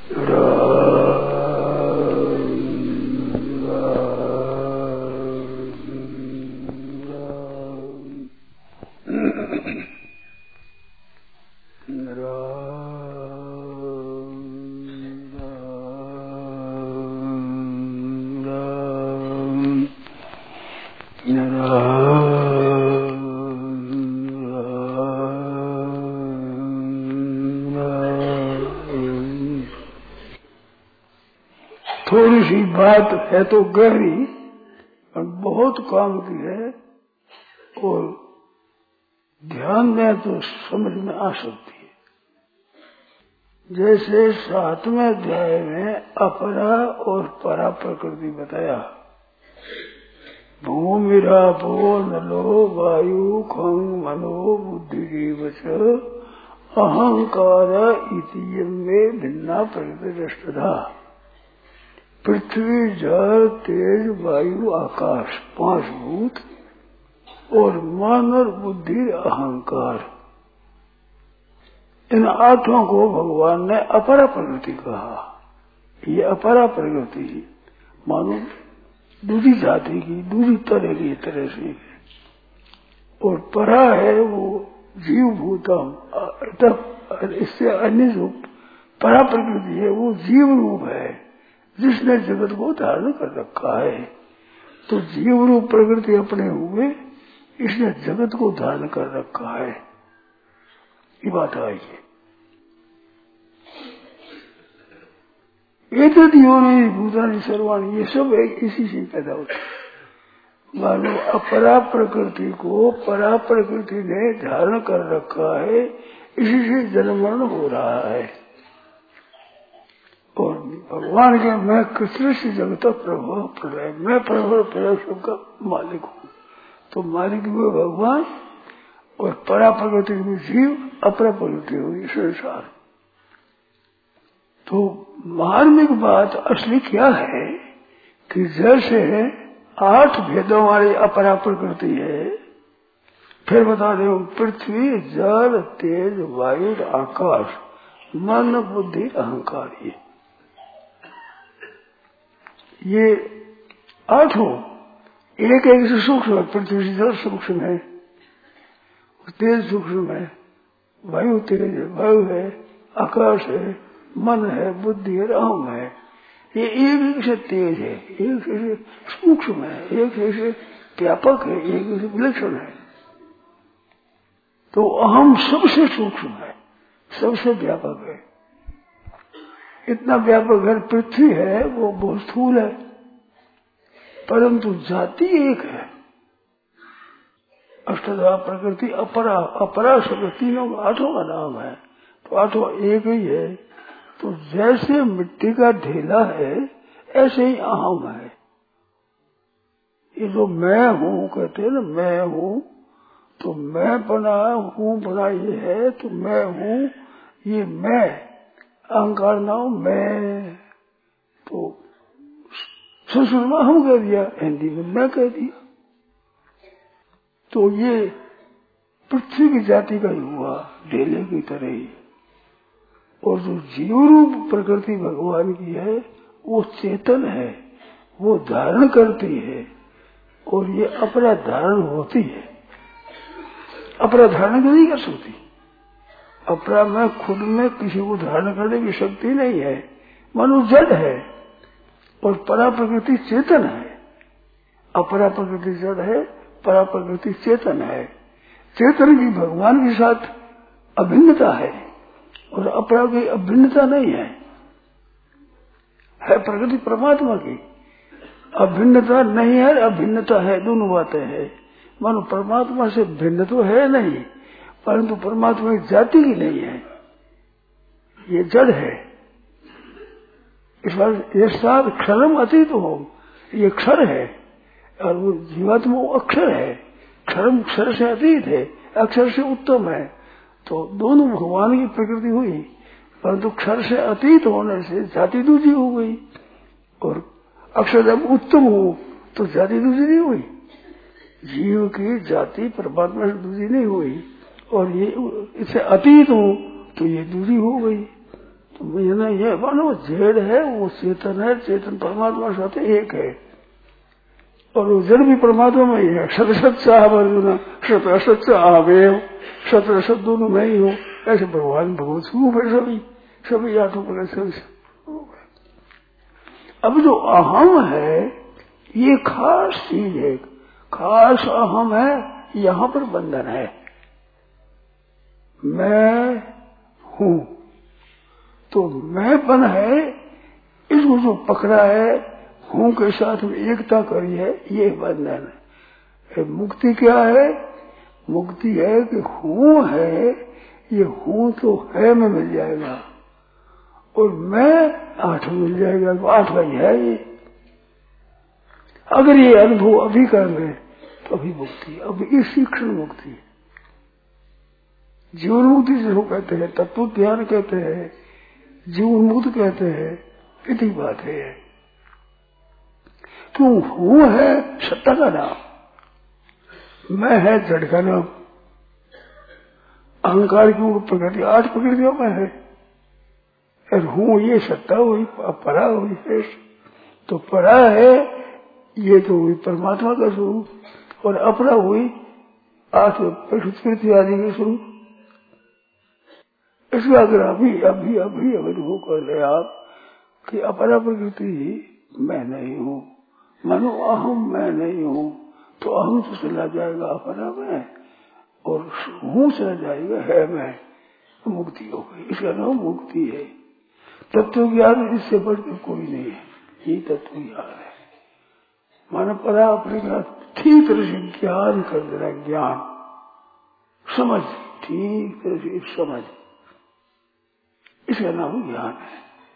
थोड़ी सी बात है तो गहरी और बहुत काम की है, और ध्यान दें तो समझ में आ सकती है। जैसे 7वें अध्याय में अपरा और परा प्रकृति बताया, भूमिरापो नलो वायु खं मनो बुद्धि वच अहंकार इतियं में भिन्ना प्रकृति दृष्टधा। पृथ्वी जल तेज वायु आकाश 5 भूत और मन और बुद्धि अहंकार, इन 8 को भगवान ने अपरा प्रकृति कहा। ये अपरा प्रकृति मानो दूसरी जाति की, दूसरी तरह की तरह से, और परा है वो जीव भूतम, इससे अन्य जो परा प्रकृति है वो जीव रूप है, जिसने जगत को धारण कर रखा है। तो जीव रूप प्रकृति अपने हुए, इसने जगत को धारण कर रखा है। ये बात आई है। एतद्योनि भूतानि सर्वाणि, ये सब इसी से पैदा होता है। मानो अपरा प्रकृति को परा प्रकृति ने धारण कर रखा है, इसी से जन्म मरण हो रहा है। और भगवान के मैं कृष्ण से जगत प्रभाव प्रलय, मैं प्रभाव प्रलय सबका मालिक हूँ। तो मालिक हुए भगवान और परा प्रकृति में जीव, अपरा प्रकृति हुई संसार। तो मार्मिक बात असली क्या है कि जैसे 8 भेदों वाली अपरा प्रकृति है, फिर बता दे पृथ्वी जल तेज वायु आकाश मन बुद्धि अहंकार, ये 8 एक से सूक्ष्म है। पृथ्वी से जल सूक्ष्म है, तेज सूक्ष्म है, वायु तेज है, वायु है, आकाश है, मन है, बुद्धि है, अहम है। ये एक से तेज है, एक से सूक्ष्म है, एक से व्यापक है, एक से विलक्षण है। तो अहम सबसे सूक्ष्म है, सबसे व्यापक है। इतना व्यापक है, पृथ्वी है वो बहुत स्थूल है, परंतु जाति एक है। अष्टधा प्रकृति अपरा, अपरा शब्द तीनों 8 का नाम है, तो 8 एक ही है। तो जैसे मिट्टी का ढेला है, ऐसे ही अहम है। ये जो मैं हूँ कहते हैं ना, मैं हूँ, तो मैं बना हूँ बना ये है, तो मैं हूँ, ये मैं अहंकार ना हो मैं, तो संस्कृत में हम कह दिया, हिंदी में मैं कह दिया। तो ये पृथ्वी की जाति का ही हुआ, ढेले की तरह ही। और जो जीव रूप प्रकृति भगवान की है वो चेतन है, वो धारण करती है, और ये अपरा धारण होती है। अपरा धारण नहीं कर सकती। अपरा में खुद में किसी को धारण करने की शक्ति नहीं है, मनुष्य जड़ है, और परा प्रकृति चेतन है। अपरा प्रकृति जड़ है, परा प्रकृति चेतन है। चेतन की भगवान के साथ अभिन्नता है, और अपरा की अभिन्नता नहीं है। प्रकृति परमात्मा की अभिन्नता नहीं है, अभिन्नता है, दोनों बातें हैं। मानो परमात्मा से भिन्न तो है नहीं, परंतु परमात्मा की जाति की नहीं है, ये जड़ है। इस बार ये साथ क्षरम अतीत हो, ये क्षर है, और वो जीवात्मा वो अक्षर है। क्षरम क्षर से अतीत है, अक्षर से उत्तम है। तो दोनों भगवान की प्रकृति हुई, परंतु क्षर से अतीत होने से जाति दूसरी हो गई, और अक्षर जब उत्तम हो तो जाति दूसरी नहीं हुई। जीव की जाति परमात्मा से दूसरी नहीं हुई, और ये इससे अतीत हो तो ये दूसरी हो गई। तो ये नहीं है मानो जड़ है वो चेतन है, चेतन परमात्मा साथ एक है और वो जड़ भी परमात्मा में ही है। सत सच्चा अर्जुन सत असच्चा आवेव, सत असत दोनों में ही हो, ऐसे भगवान भगवत स्वरूप है सभी आठों प्रकार से। अब जो अहम है ये खास चीज है, खास अहम है, यहाँ पर बंधन है। मैं हूं तो मैंपन है, इसको जो पकड़ा है हूं के साथ में एकता करी है, ये बंधन है। मुक्ति क्या है? मुक्ति है कि हूं है, ये हूं तो है में मिल जाएगा और मैं आठ मिल जाएगा, तो आठ का ही है ये। अगर ये अनुभव अभी कर ले तो अभी मुक्ति, अभी इसी क्षण मुक्ति। जीवन मुक्ति जिसको कहते हैं, तत्व ज्ञान कहते हैं, जीवन मुक्त कहते हैं, इतनी बात है। क्यों? हूं है सत्ता का नाम, मैं है जड़ का नाम। अहंकार की प्रकृति आठ प्रकृतियों में है और हूं ये सत्ता हुई, परा हुई है। तो परा है ये तो हुई परमात्मा का स्वरूप और अपरा हुई आठ पृथ्वी आदि के स्वरूप। इसका अगर अभी अनुभव कर ले आप कि अपरा प्रकृति मैं नहीं हूँ, मानो अहम मैं नहीं हूँ, तो अहम तो चला जाएगा अपरा में और हूँ चला जाएगा है मैं, मुक्ति हो गई। इसका नाम मुक्ति है। तत्व ज्ञान इससे बढ़कर कोई नहीं है, ये तत्व ज्ञान है। मानो परा अपने का ठीक तरह से ज्ञान कर देना, ज्ञान समझ, ठीक तरह से समझ, इसका नाम ज्ञान है।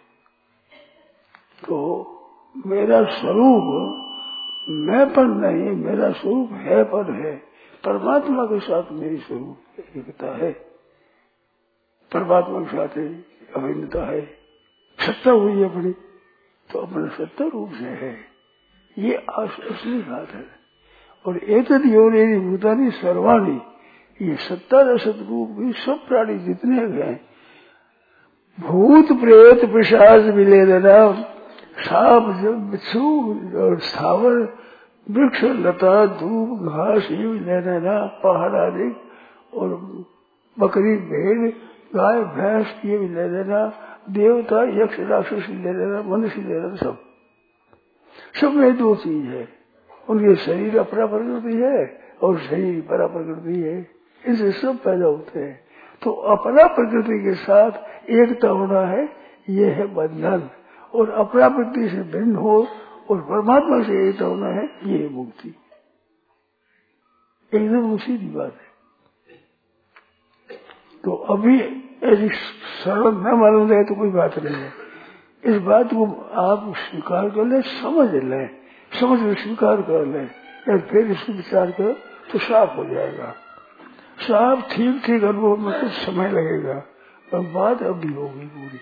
तो मेरा स्वरूप मैंपन नहीं, मेरा स्वरूप है पर है, परमात्मा के साथ मेरी स्वरूप एकता है, परमात्मा के साथ अभिन्नता है, सत्ता हुई अपनी तो अपने सत्ता रूप से है, ये असली बात है। और एतद योनि भूतानि सर्वाणि, ये सत्ता रसत रूप भी सब प्राणी जितने हैं, भूत प्रेत पिशाच मिले देना, सांप बिच्छू और स्थावर वृक्ष लता धूप घास ये भी ले लेना, पहाड़ आदि और बकरी भेड़ गाय भैंस ये भी ले लेना, देवता यक्ष राक्षस ले लेना, मनुष्य ले लेना, सब में दो चीज है। उनके शरीर अपरा प्रकृति है और शरीर परा प्रकृति है, इनसे सब पैदा होते हैं। तो अपरा प्रकृति के साथ एकता होना है, ये है बंधन, और अपरा प्रकृति से भिन्न हो और परमात्मा से एकता होना है, ये है मुक्ति। एकदम सीधी बात है। तो अभी ऐसी सरल न मालूम रहे तो कोई बात नहीं है। इस बात को आप स्वीकार कर ले, समझ ले, समझ में स्वीकार कर ले, या फिर इसको विचार करो तो साफ हो जाएगा। साफ ठीक अनुभव में कुछ समय लगेगा और बात अभी होगी पूरी।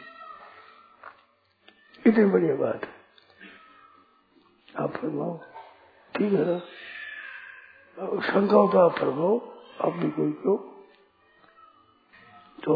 इतनी बढ़िया बात है। आप फरमाओ, ठीक है ना? शंका हो तो आप फरमाओ, आप भी कोई क्यों। तो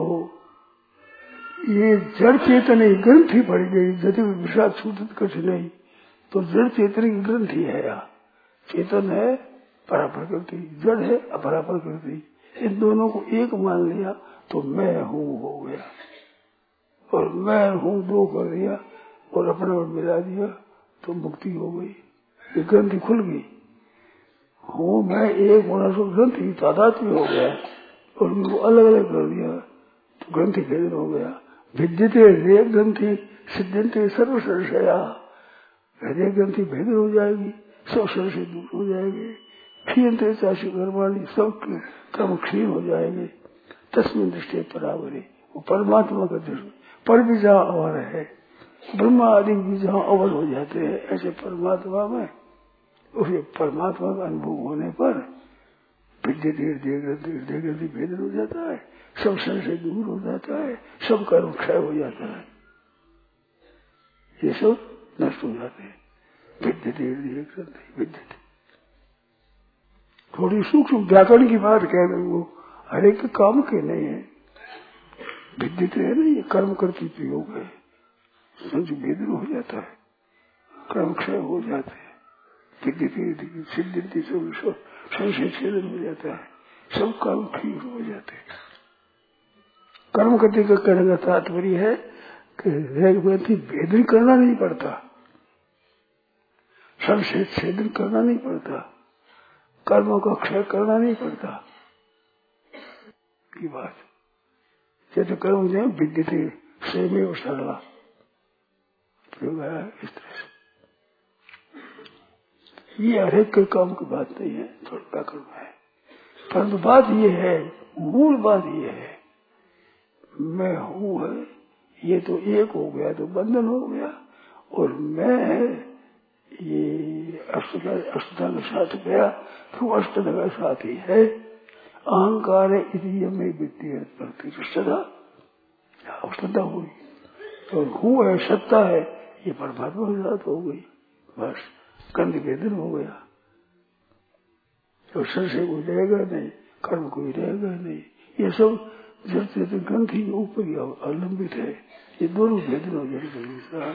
ये जड़ चेतन की ग्रंथि पड़ गई, यदि विषाद सूचित कुछ नहीं, तो जड़ चेतन की ग्रंथि है। यहाँ चेतन है परा प्रकृति, जड़ है अपरा प्रकृति, इन दोनों को एक मान लिया तो मैं हूँ हो गया, और मैं हूँ दो कर दिया और अपने में मिला दिया तो मुक्ति हो गई। ये ग्रंथि खुल गई। हूँ मैं एक होना सो ग्रंथि तादात्म्य हो गया और उनको अलग अलग कर दिया तो ग्रंथि भेदन हो गया। विद्यते हृदय ग्रंथि सिद्धंते सर्व संशया, हृदय ग्रंथि भेदन हो जाएगी, सब शर से दूर हो जाएंगे। क्षीणते चाशी कर्माणी, सब कर्म क्षीण हो जाएंगे। तस्मिन दृष्टि परावरे, वो परमात्मा का दृष्टि पर भी जहाँ अवर है, ब्रह्मा आदि भी जहाँ अवर हो जाते हैं, ऐसे परमात्मा में उसे परमात्मा का अनुभव होने पर विद्यते हृदय ग्रंथि भेदन हो जाता है, सब शर से दूर हो जाता है, सब कर्म क्षय हो जाता है, ये सब नष्ट हो जाते हैं। विद्यते हृदय ग्रंथि विद्यते, थोड़ी सूक्ष्म व्याकरण की बात कह रहे, वो हर एक काम के नहीं है। विद्युत है ना, ये कर्म करती प्रयोग है, समझो भेदन हो जाता है, कर्म क्षय हो जाते हैं, विद्युत सिद्धि संशय छेदन हो जाता है, सब कर्म ठीक हो जाते हैं। कर्म करते का कहने का तात्पर्य है कि भेदन करना नहीं पड़ता, संशय छेदन करना नहीं पड़ता, कर्मों का क्षय करना नहीं पड़ता की बात। जैसे कर्म जो विद्युत से में सरला इस तरह से, ये हरेक के काम की बात नहीं है, थोड़ा कर्म है। परंतु बात ये है, मूल बात ये है, मैं हूँ है, ये तो एक हो गया तो बंधन हो गया, और मैं ये अष्टता के साथ गया तो अष्टता का साथ ही है। अहंकार है इसलिए मैं वित्तीय सदा अष्टता हुई, और हूँ है सत्ता है, ये परमात्मा के साथ हो गई, बस कंध वेदन हो गया। तो संशय कोई रहेगा नहीं, कर्म कोई रहेगा नहीं, ये सब जब ग्रंथि के ऊपर ही अवलंबित है, ये दोनों वेदन हो जाएगा।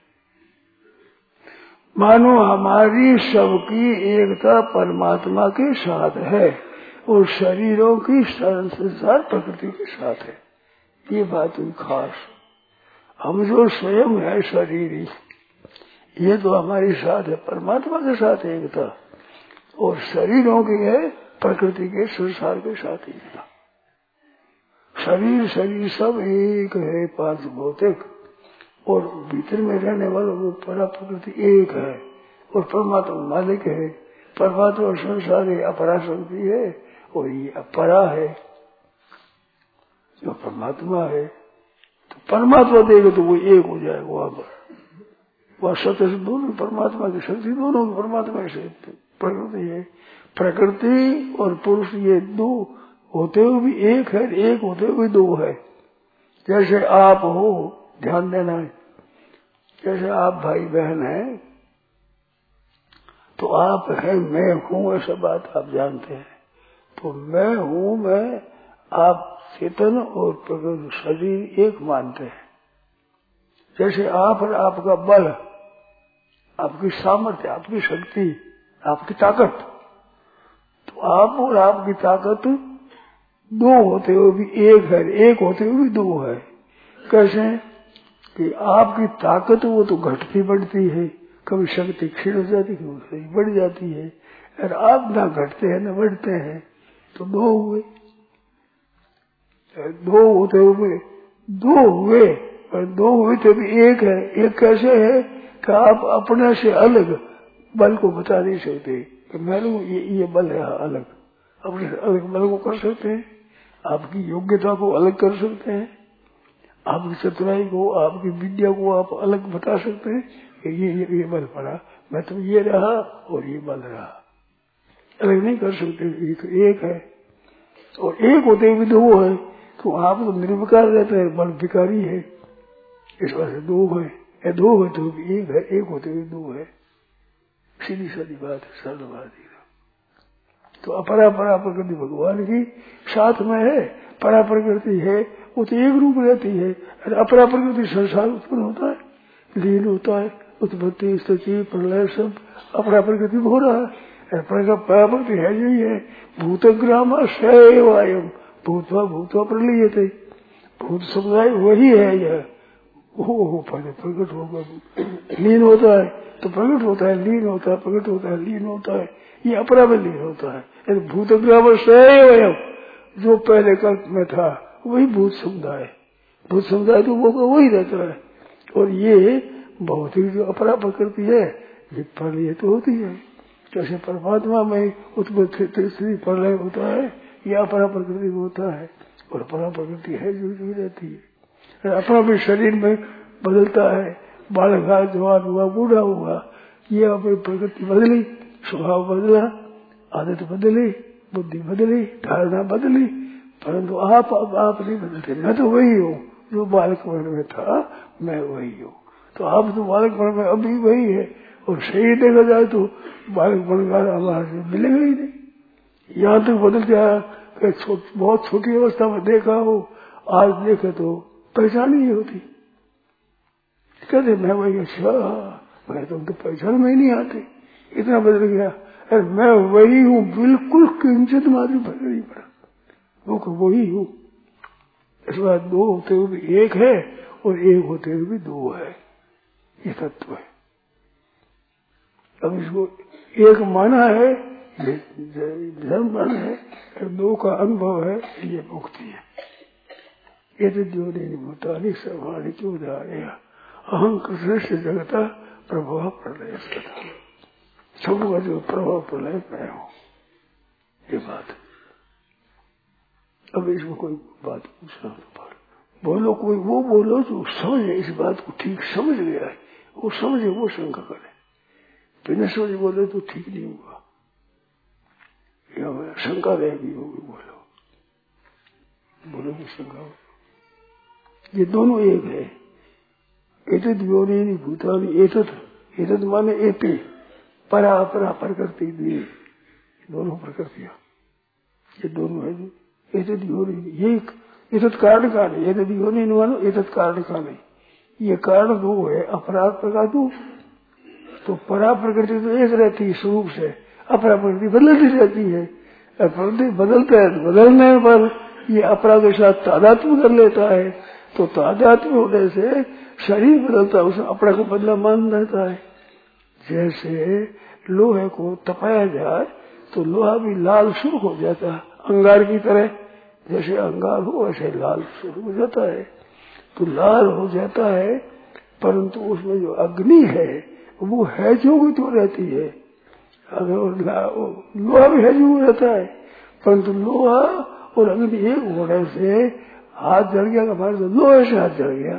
मानो हमारी सबकी एकता परमात्मा के साथ है और शरीरों की संसार प्रकृति के साथ है, ये बात हुई खास। हम जो स्वयं है शरीर, ये तो हमारे साथ है, परमात्मा के साथ एकता, और शरीरों की है प्रकृति के संसार के साथ एकता। शरीर सब एक है, पांच भौतिक, और भीतर में रहने वाला वो परा प्रकृति एक है, और परमात्मा मालिक है। परमात्मा संसार है, अपरा शक्ति है, और ये अपरा है जो परमात्मा है। तो परमात्मा देगा तो वो एक हो जाएगा, वह सत्य से दोनों परमात्मा की शक्ति, दोनों परमात्मा से प्रकृति है। प्रकृति और पुरुष ये दो होते हुए भी एक है, एक होते हुए दो है। जैसे आप हो, ध्यान देना है, जैसे आप भाई बहन हैं तो आप है, मैं हूँ, ऐसा बात आप जानते हैं। तो मैं हूँ, मैं आप चेतन और प्रकृति शरीर एक मानते हैं। जैसे आप और आपका बल, आपकी सामर्थ्य, आपकी शक्ति, आपकी ताकत, तो आप और आपकी ताकत दो होते हुए भी एक है, एक होते हुए भी दो है। कैसे कि आपकी ताकत वो तो घटती बढ़ती है, कभी शक्ति क्षीण हो जाती है, कभी बढ़ जाती है, और आप ना घटते हैं न बढ़ते हैं, तो दो हुए। दो होते हुए दो हुए, और दो हुए तो भी एक है। एक कैसे है कि आप अपने से अलग बल को बता नहीं सकते कि मेरे ये बल है अलग, अपने अलग बल को कर सकते हैं, आपकी योग्यता को अलग कर सकते हैं, आपकी चतुराई को, आपकी विद्या को आप अलग बता सकते हैं कि ये बल पड़ा, मैं तो ये रहा और ये बल रहा, अलग नहीं कर सकते। ये तो एक है, और एक होते हुए दो है, तो आप तो निर्विकार रहते हैं, बल विकारी है, इस वजह से दो है। या दो है तो एक है, एक होते हुए दो है, सीधी सादी बात है, सरल बात है। तो अपरा परा प्रकृति भगवान की साथ में है, परा प्रकृति है वो तो एक रूप रहती है, और अपरा प्रकृति संसार उत्पन्न होता है, लीन होता है, उत्पत्ति स्थिति प्रलय सब अपरा प्रकृति हो रहा है। परा प्रकृति है यही है, भूतग्राम सैवायम भूतवा भूतवा प्रलीयते, भूत समुदाय वही है यह, वो प्रकट होगा, लीन होता है तो प्रकट होता है, लीन होता है प्रकट होता है, लीन होता है, ये अपरा में लीन होता है। भूतग्राम सैवयम, जो पहले कल्प में था वही भूत समुदाय, भूत समुदाय तो वो वही रहता है। और ये भौतिक जो अपरा प्रकृति है ये प्रलय तो होती है, जैसे परमात्मा में उत्पत्ति प्रलय होता है, ये अपरा प्रकृति होता है, और अपरा प्रकृति है जो रहती है। अपना भी शरीर में बदलता है, बालक हुआ, जवान हुआ, बूढ़ा हुआ, ये अपनी प्रकृति बदली, स्वभाव बदला, आदत बदली, बुद्धि बदली, धारणा बदली, परंतु आप नहीं बदलते। मैं तो वही हूँ जो बालक वर्ण में था, मैं वही हूँ। तो आप तो बालक वर्ण में अभी वही है, और सही देखा जाए तो बालक वर्ण का हमारे से मिलेगा ही नहीं। यहाँ तक बदल जाए, बहुत छोटी अवस्था में देखा हो, आज देखे तो पहचान ही होती। कहते मैं वही, अच्छा मैं तुम तो पहचान में ही नहीं आते, इतना बदल गया। अरे मैं वही हूँ, बिल्कुल किंचित मात्र फर्क नहीं पड़ा, वो वही हूँ। इस बात दो होते हुए भी एक है और एक होते हुए भी दो है, ये तत्व है। अब इसको एक माना है, ये धर्म माना है, और दो का अनुभव है, ये मुक्ति है। ये तो जो नहीं भूतानी सर्वाणी क्यों धारेगा अहं कृष्ण जगता प्रभाव प्रलय सदा, सबका जो प्रभाव प्रलय मैं हूं, ये बात। अब इसमें कोई बात पूछना तो बोलो, कोई वो बोलो जो समझे, इस बात को ठीक समझ गया है, वो समझे, वो शंका करे। बिना समझ बोले तो ठीक नहीं हुआ, या शंका रहेगी होगी। बोलो वो शंका। ये दोनों एक है। एतद योनि भूतानि, एतद माने एपी, परा अपरा प्रकृति दी, दोनों प्रकृतियां, ये दोनों है। एतद योनि, ये एतद कारण का नहीं, एतद योनि मानो एतद कारण का नहीं, ये कारण दो है, अपरा प्रकार दो। तो परा प्रकृति तो एक रहती है स्वरूप से, अपरा प्रकृति बदलती रहती है। प्रकृति बदलता है, बदलने पर ये अपरा के साथ तादात्म्य कर लेता है, तो तादात्म्य होने से शरीर बदलता है, उसमें अपरा को बदला मान रहता है। जैसे लोहे को तपाया जाए तो लोहा भी लाल सुर्ख हो जाता है, अंगार की तरह। जैसे अंगार हो वैसे लाल सुर्ख हो जाता है, तो लाल हो जाता है, परंतु उसमें जो अग्नि है वो है जो भी तो रहती है। अगर लोहा भी है जो रहता है, परंतु लोहा और अग्नि एक होने से हाथ जल गया, हमारे तो लोहे से हाथ जल गया।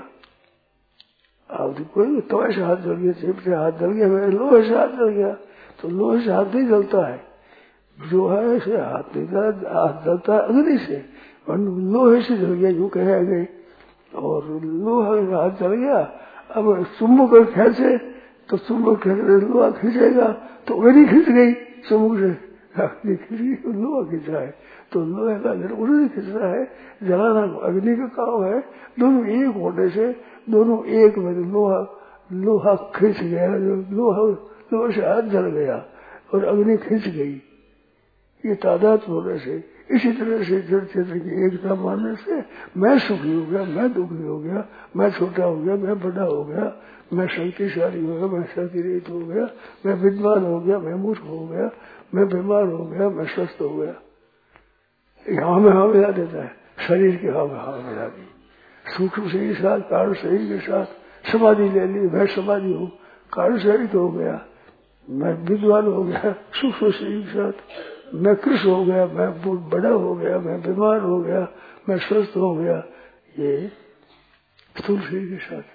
अब कोई तो ऐसे हाथ जल गया, चिप से हाथ जल गया, मेरे लोहे से हाथ जल गया, तो लोहे से हाथ नहीं जलता है, जो है ऐसे हाथ नहीं जलता, हाथ जलता है अग्नि से, और लोहे से जल गया यूं कहेंगे। और लोहा से हाथ जल गया, अब चुम्बक खेचे तो चुम्बक खेच लोहा खींचेगा तो अग्नि खींच गई, चुम्बक से अग्नि खींच गई, लोहा खींचा है, तो लोहे का जरूर नहीं खींच रहा है, जलाना अग्नि का काम है। दोनों एक होने से दोनों एक में लोहा खींच गया, लोहे से हाथ जल गया और अग्नि खींच गई, ये तादाद होने से। इसी तरह से जड़ चेतन की एकता मानने से मैं सुखी हो गया, मैं दुखी हो गया, मैं छोटा हो गया, मैं बड़ा हो गया, मैं शक्तिशाली हो गया, मैं शक्ति रहित हो गया, मैं विद्वान हो गया, मैं मूर्ख हो गया, मैं बीमार हो गया, मैं स्वस्थ हो गया। यहाँ में हाँ मिला देता है, शरीर के हाँ में हाँ मिला दी, सूक्ष्म शरीर के साथ कारण शरीर के साथ समाधि ले ली, मैं समाधि हूँ, कारण शरीर हो गया, मैं विद्वान हो गया सूक्ष्म शरीर के साथ, मैं कृष्ण हो गया, मैं बड़ा हो गया, मैं बीमार हो गया, मैं स्वस्थ हो गया, ये स्थूल शरीर के साथ।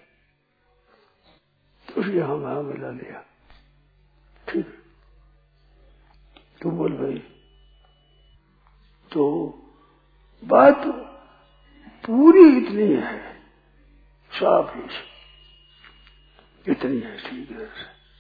तो उसके हम हाँ मिला लिया, ठीक। तुम बोल भाई, तो बात पूरी इतनी है, साफ ही इतनी है, ठीक है।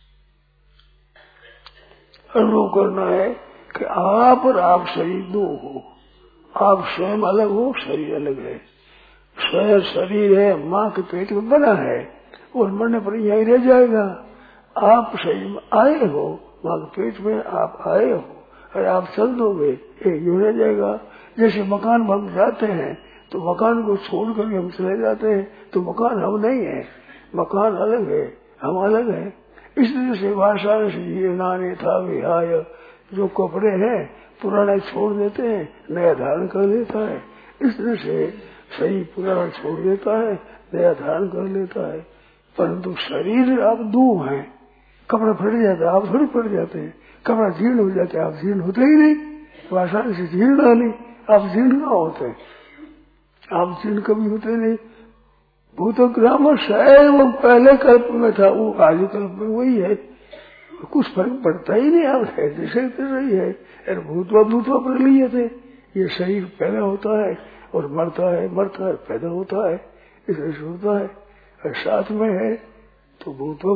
अनुभव करना है कि आप और आप शरीर दो हो, आप स्वयं अलग हो, शरीर अलग है। स्वयं शरीर है, माँ के पेट में बना है और मरने पर यही रह जाएगा। आप शरीर में आए हो, माँ के पेट में आप आए हो, और आप चल दोगे, एक यूं रह जाएगा। जैसे मकान में हम जाते हैं तो मकान को छोड़ कर हम चले जाते हैं, तो मकान हम नहीं है, मकान अलग है, हम अलग है। इस तरह से भाषा से जीर्णाने था विहाय, जो कपड़े हैं पुराने छोड़ देते हैं, नया धारण कर लेता है। इस तरह से शरीर पुराना छोड़ देता है, नया धारण कर लेता है। परंतु शरीर आप दो हैं, कपड़ा फट जाता है, आप थोड़ी फट जाते हैं, कपड़ा जीर्ण हो जाता है, आप जीर्ण होते ही नहीं, भाषा से जीर्ण नहीं, आप जीर्ण ना होते, आप जीर्ण कभी होते नहीं। भूतग्राम शायद वो पहले कल्प में था, वो आदि कल्प में वही है, कुछ फर्क पड़ता ही नहीं, आप है जैसे ही है। अरे भूतवा प्रलीय थे, ये शरीर पैदा होता है और मरता है, मरता है पैदा होता है, इसलिए होता है, और साथ में है तो भूतवा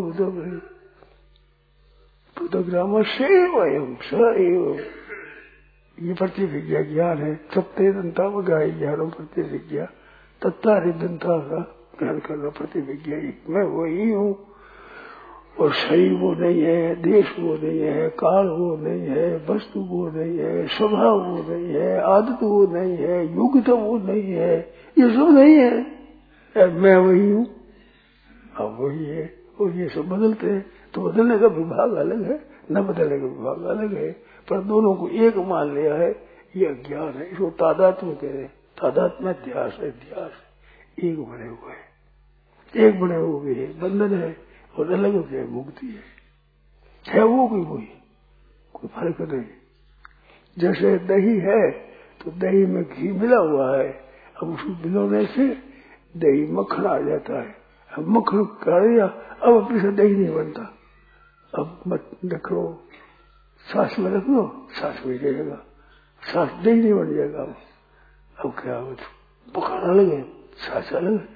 भूतग्राम से वयम स एव, ये प्रतिविज्ञा ज्ञान है। सत्य दंता में गाय ज्ञानों प्रतिविज्ञा, तत्तारिदंता का ज्ञान करना। प्रतिविज्ञा मैं वही हूँ, और शरीर वो नहीं है, देश वो नहीं है, काल वो नहीं है, वस्तु वो नहीं है, स्वभाव वो नहीं है, आदत वो नहीं है, योग्यता वो नहीं है, ये सब नहीं है। मैं वही हूँ, अब वही है। और ये सब बदलते हैं, तो बदलने का विभाग अलग है, न बदलने का विभाग अलग है, पर दोनों को एक मान लिया है, ये अज्ञान है। इसको तादात्म्य कह रहे हैं। तादात्म्य अध्यास है, अध्यास एक बने हुए हैं, एक बने हुए है, बंधन है, और अलग हो गया मुक्ति है वो कोई वही, कोई फर्क नहीं। जैसे दही है तो दही में घी मिला हुआ है, अब उसको मिलाने से दही मक्खन आ जाता है। अब मक्खन कर दिया, अब अपने से दही नहीं बनता। अब मत रखो, सांस में रख लो, सांस में रहेगा, सांस दही नहीं बन जाएगा। अब क्या मक्खन अलग है, सांस अलग है।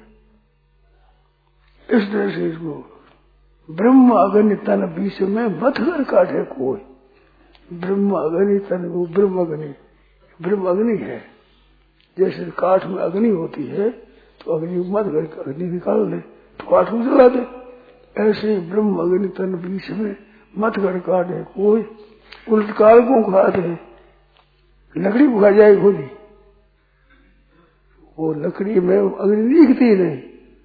इस तरह से इसको ब्रह्म अग्नि तन बीच में मत कर काटे कोई। ब्रह्म अग्नि तन, वो ब्रह्म अग्नि है। जैसे काठ में अग्नि होती है तो अग्नि मत कर अग्नि निकाल दे तो काठ को जला दे, ऐसे ही ब्रह्म अग्नि तन बीच में मत कर काटे कोई। उलट काल को खाते लकड़ी को खा जाए खुद, वो लकड़ी में अग्नि दिखती नहीं,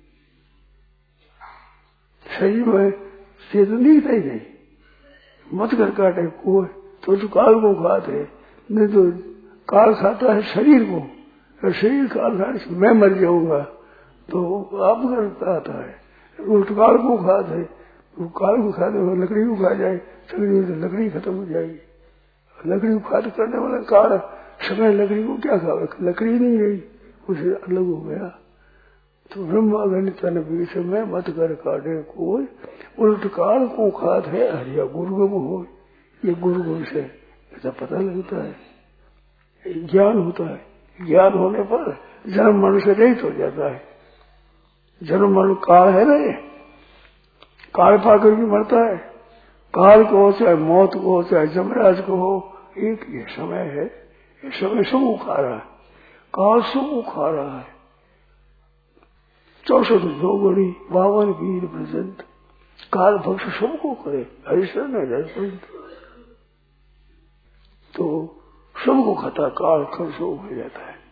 शरीर में से तो दिखता ही नहीं। मत कर काटे कोई, तो काल को खाते, नहीं तो काल खाता है शरीर को, और शरीर काल खाने मैं मर जाऊंगा तो आप करता आता है। उल्ट काल को खाते, वो काल को खाते हुए लकड़ी को खा जाए, तो लकड़ी खत्म हो जाएगी। लकड़ी को खाते करने वाला काल समय लकड़ी को क्या खावे, लकड़ी नहीं रही, उसे अलग हो गया। तो ब्रह्म अग्नि तन बीच में मत कर काटे कोई, उल्ट काल को खात है हरिया गुरुगम हो। ये गुरुगम से ऐसा पता लगता है, ज्ञान होता है। ज्ञान होने पर जन्म मरण से रहित हो जाता है। जन्म मरण काल है ना, ये काल पाकर भी मरता है। काल को हो चाहे मौत को हो चाहे जमराज को हो, एक ये समय है, ये समय सबको खा रहा है, काल सबको खा रहा है। 64 जोगणी 52 वीर प्रजंत, काल भक्ष सबको करे, हरिशरण है तो सबको खाता, काल खर्च हो जाता है।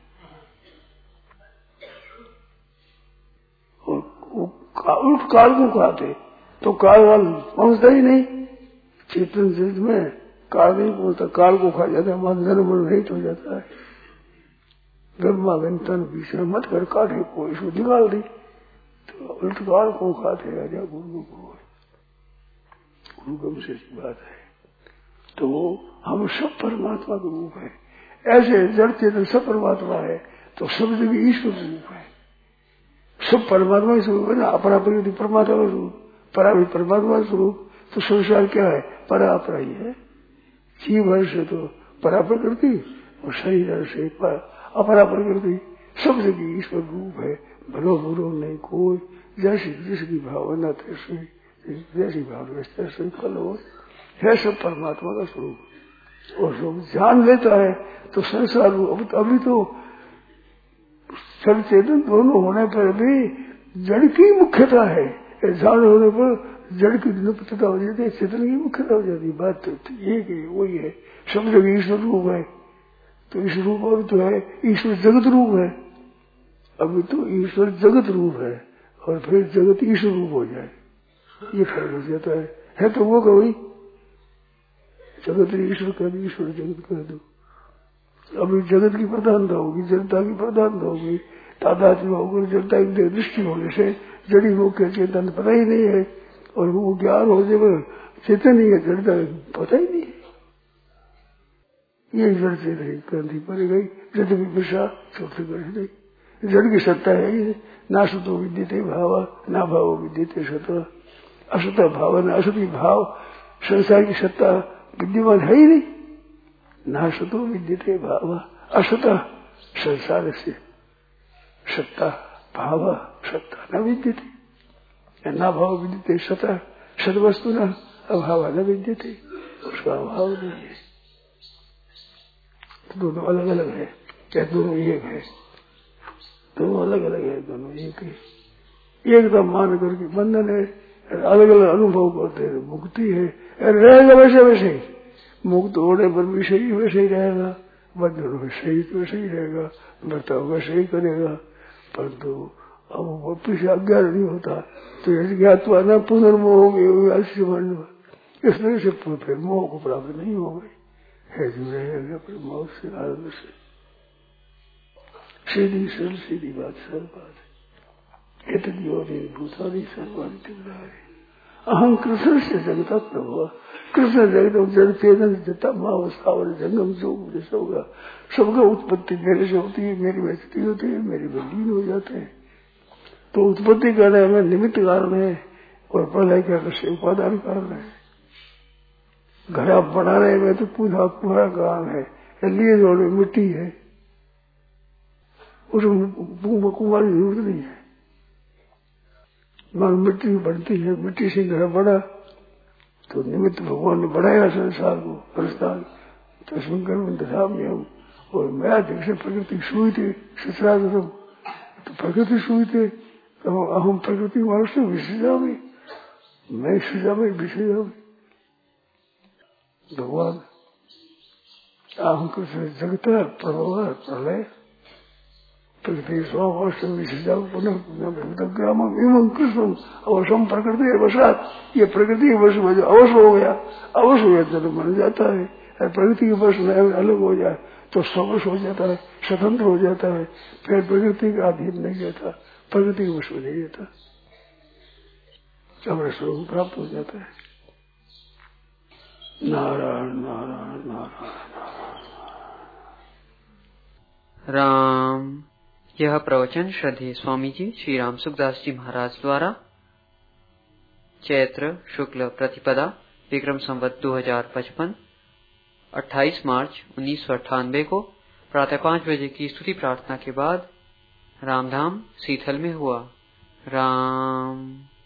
और उल्ट काल को खाते तो काल वाल पहुंचता ही नहीं। चेतन चेत में काल नहीं पहुंचता, काल को खा जाता है, मन जन्म रहित हो जाता है। ब्रह्मा गंतन बीच में मत कर काटे कोई, इसको निकाल दी तो उल्ट काल को खाते राजा गुरु को। गुरुगम से बात है। तो हम सब परमात्मा का रूप है। ऐसे जड़ चेतन सब परमात्मा है, तो सब जगह ईश्वर रूप है। सब परमात्मा का स्वरूप है ना, अपरा प्रकृति परमात्मा का स्वरूप, परा भी परमात्मा का स्वरूप। तो संसार क्या है, परा अपरा ही है। जीव है से तो परा प्रकृति, और शरीर से अपरा प्रकृति, सब जगह ईश्वर रूप है। भलो बुरो नहीं कोई, जैसी जिसकी भावना तैसी, जैसी भावना तैसे फल हो, है सब परमात्मा का स्वरूप। और जो जान लेता है तो संसार रूप। अभी तो सब चेतन दोनों होने पर भी जड़ की मुख्यता है, जान होने पर जड़ की निपुणता हो जाती है, चेतन की मुख्यता हो जाती है। बात तो एक ही वही है, सब जगह ईश्वर रूप है। तो ईश्वर रूप और तो है, ईश्वर जगत रूप है। अभी तो ईश्वर जगत रूप है, और फिर जगत ईश्वर रूप हो जाए, ये फर्क हो जाता है तो वो कभी जगत ईश्वर कर दो, ईश्वर जगत कर दो। अभी जगत की प्रधानता होगी, जनता की प्रधानता होगी, तादात्म्य होगी। जनता की दृष्टि होने से जड़ी मुख्य चेतन पता ही नहीं है, और वो ज्ञान हो जाए चेतन ही है, जनता पता ही नहीं है। ये जड़ से नहीं क्रांति पड़ गई, जड़ भी विषा सबसे गढ़ नहीं। जड़ की सत्ता है ही, ना सुतो विद्यते भाव, ना भाव विद्यते सत। असत भाव न असती भाव, संसार की सत्ता विद्यमान है ही नहीं। ना सुतो विद्यते भाव, असत संसार से सत्ता भाव सत्ता न विद्यते, ना भाव विद्यते सत, सद वस्तु न अभाव न विद्यते, उसका अभाव नहीं है। दोनों अलग अलग है, क्या दोनों एक है। दोनों अलग अलग है, दोनों एक है। एकदम मान करके बंधन है, अलग अलग अनुभव करते हैं। मुक्ति है, रहेगा वैसे वैसे ही, मुक्त होने पर भी सही वैसे ही रहेगा, बंधन वैसे ही वैसे ही रहेगा, बर्ताव वैसे ही करेगा। परंतु अब वो पीछे अज्ञान नहीं होता, तो ज्ञातवा न पुनर्मोह इस तरह से फिर मोह को प्राप्त नहीं हो गई है, जो रहेगा फिर मोह से आनंद से। सीधी सरल सीधी बात, सरल बात है। इतनी और भूतानी सर्वानी अहम कृष्ण से जगता प्रभु, कृष्ण जगत जड़ चेतन जता माँ स्थावर जंगम जो जैसा होगा, सबका उत्पत्ति मेरे से होती है, मेरी में स्थिति होती है, मेरी में लीन हो जाते हैं। तो उत्पत्ति करने में निमित्त कारण है और प्रलय करने से उपादान कारण है। घड़ा बनाने में तो पूरा पूरा कारण है, लिए जोड़े मिट्टी है, उसमें कुमार की जरूरत नहीं है। मान मिट्टी बढ़ती है, मिट्टी से घर बड़ा तो निमित्त भगवान ने बढ़ाया संसार को प्रस्थान, तो इसमें गर्भ दशा में हम और मैं देख से प्रकृति सुई थे सचराचरम, तो प्रकृति सुई थे, तो हम प्रकृति मनुष्य विसर्जा में, मैं सजा में विसर्जा में भगवान अहम कृष्ण जगता प्रभव प्रलय प्रकृति स्वाभाव विसर्जा पुनः ग्राम एवं कृष्ण अवश्यम प्रकृति वशात, ये प्रकृति के वश में जो अवश्य हो गया, अवश्य हो जाता तो बन जाता है, प्रकृति के वश में अलग हो जाए तो स्ववश हो जाता है, स्वतंत्र हो जाता है, फिर प्रकृति का अधीन नहीं रहता, प्रकृति के वश में नहीं रहता, अपने स्वरूप प्राप्त हो जाता है। नारायण नारायण नारायण राम। यह प्रवचन श्रद्धेय स्वामी जी श्री राम सुखदास जी महाराज द्वारा चैत्र शुक्ल प्रतिपदा विक्रम संवत 2055 28 मार्च 1998 को प्रातः 5 बजे की स्तुति प्रार्थना के बाद रामधाम सीथल में हुआ। राम।